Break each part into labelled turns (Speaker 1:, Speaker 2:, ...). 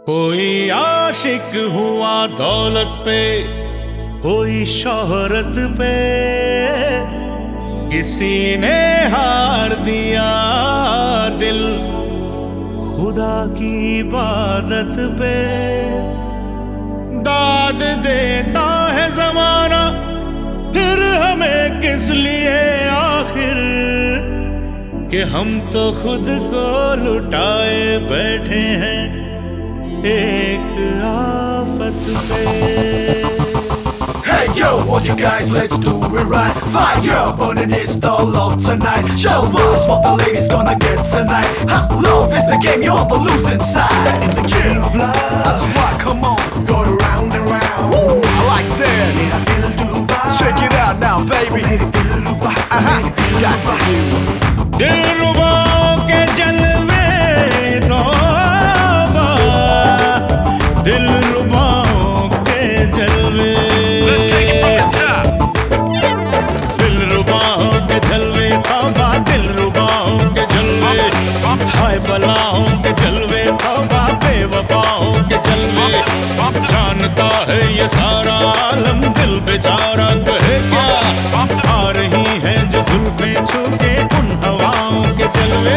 Speaker 1: कोई आशिक हुआ दौलत पे, कोई शोहरत पे, किसी ने हार दिया दिल खुदा की इबादत पे। दाद देता है जमाना, फिर हमें किस लिए आखिर, कि हम तो खुद को लुटाए बैठे हैं एक आफत पे।
Speaker 2: Hey yo, all you guys, let's do it right. Fire burning is the love tonight. Show us what the ladies gonna get tonight. Love is the game, you're the losing side. In the game of love, that's why, come on, go round and round. Woo, I like that. Check it out now, baby. Got you.
Speaker 1: दिलरुबा के जलवे तौबा, दिलरुबाओं के जलवे, दिलरुबाओं के जलवे तौबा, दिलरुबाओं के जलवे, हाय बलाओं के जलवे तौबा, बेवफाओं के जलवे। जानता है ये सारा आलम, दिल बेचारा कहे क्या, आ रही है जो जुल्फे छू के उन हवाओं के जलवे।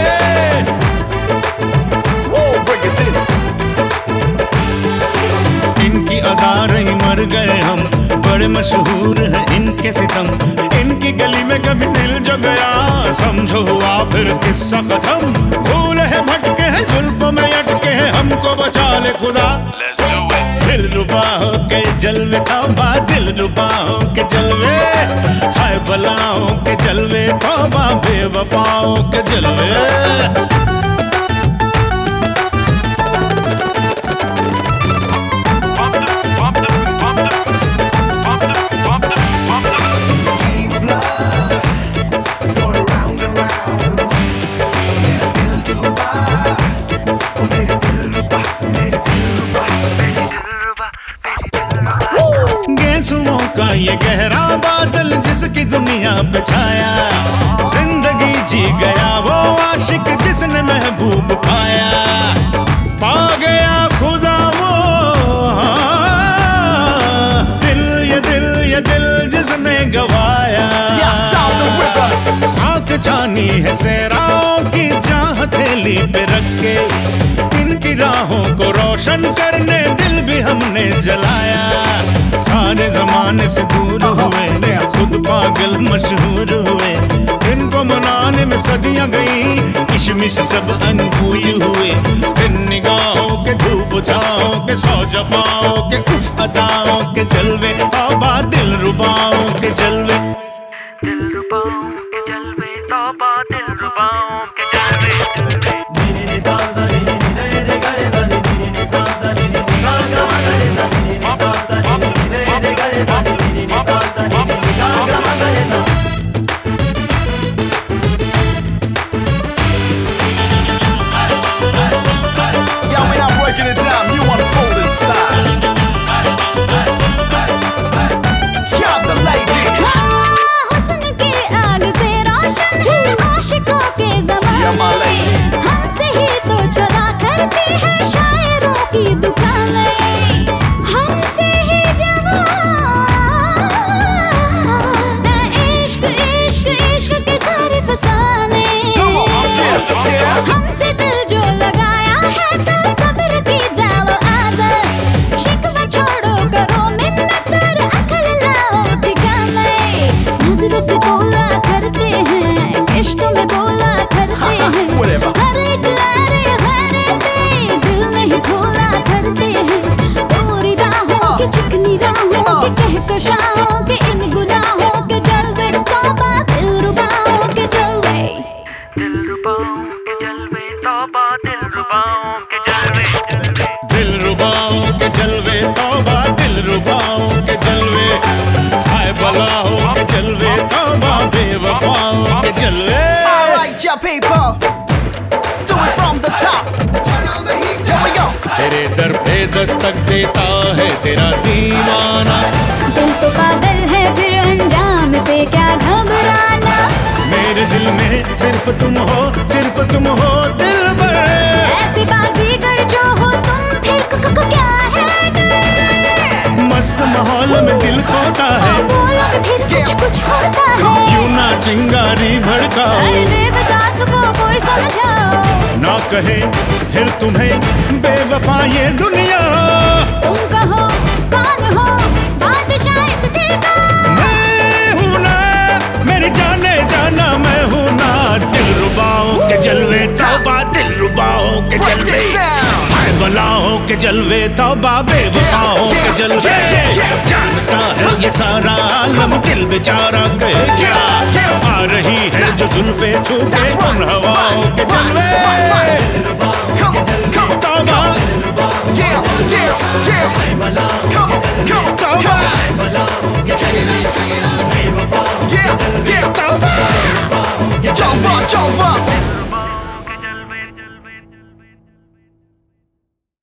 Speaker 1: इनकी अदा रही मर गए हम, बड़े मशहूर हैं इनके सितम, इनकी गली में कभी दिल जो गया, समझो हुआ फिर किस्सा खत्म। भूल है भटके हैं, जुल्फों में अटके हैं, हमको बचा ले खुदा। दिलरुबाओं के जलवे तौबा, दिलरुबाओं के जलवे, हाय बलाओं के जलवे तौबा, बेवफाओं के जलवे। गेसुओं का ये गहरा बादल जिसकी दुनिया पे छाया, जिंदगी जी गया वो आशिक जिसने महबूब पाया। पा गया खुदा वो दिल, ये दिल, ये दिल जिसने गवाया। खाक जानी है सेराओं की जहाँ हथेली पे रख के, इनकी राहों को रोशन करने दिल भी हमने जलाया। सारे जमाने से दूर हुए, खुद पागल मशहूर हुए, इनको मनाने में सदियां गई, किशमिश सब अनभूई हुए। इन निगाहों के धूप छाओं के, सौ जफाओं के, उफ अदाओं के जलवे तौबा, दिलरुबाओं के जलवे,
Speaker 3: दिलरुबाओं के जलवे तौबा, दिलरुबाओं के जलवे।
Speaker 4: हमसे ही तो चला करती है शायरों की दुकानें, हमसे ही इश्क इश्क इश्क के सारे फसाने। हमसे दिल जो लगाया है तो सब्र की डालो आदत, शिकवा छोड़ो करो मिन्नत और अकल लाओ ठिकाने। नजरों से बोला करते हैं, इश्क में बोला करते हैं, हर एक हरे पे दिल नहीं खोला करते हैं। पूरी राहों की चिकनी राहों के कहकशाओं के, इन गुनाहों के जलवे तौबा, दिलरुबाओं के जलवे,
Speaker 3: दिलरुबाओं के जलवे तौबा, दिलरुबाओं के जलवे।
Speaker 1: दिलरुबाओं के जलवे तौबा, दिलरुबाओं के जलवे, हाय बलाओं के जलवे तौबा, बेवफाओं के जलवे।
Speaker 2: Alright, ya people, do it from the top. Here we go.
Speaker 1: तेरे दर पे दस्तक देता है तेरा दीवाना,
Speaker 4: दिल तो पागल है फिर अंजाम से क्या घबराना।
Speaker 1: मेरे दिल में सिर्फ तुम हो, सिर्फ तुम हो दिलबर।
Speaker 4: ऐसी बाजीगर जो हो तुम, फिर कुछ होता है।
Speaker 1: यूं ना चिंगारी भड़काओ,
Speaker 4: अरे देवदास को कोई समझाओ।
Speaker 1: ना कहे फिर तुम्हें बेवफा ये दुनिया।
Speaker 4: तुम कहो कौन हो बादशाह इस दिल का।
Speaker 1: मैं हूं ना, मेरी जाने जाना मैं हूं ना। दिल रुबाओं के जलवे तौबा, दिल रुबाओं के जलवे, आए बलाओं के जलवे तौबा, बेवफाओं के जलवे। जानता है ये सारा आलम, दिल बेचारा कहे क्या। आ रही है जो जुल्फे छू के उन हवाओं के जलवे। तौबा तौबा तौबा।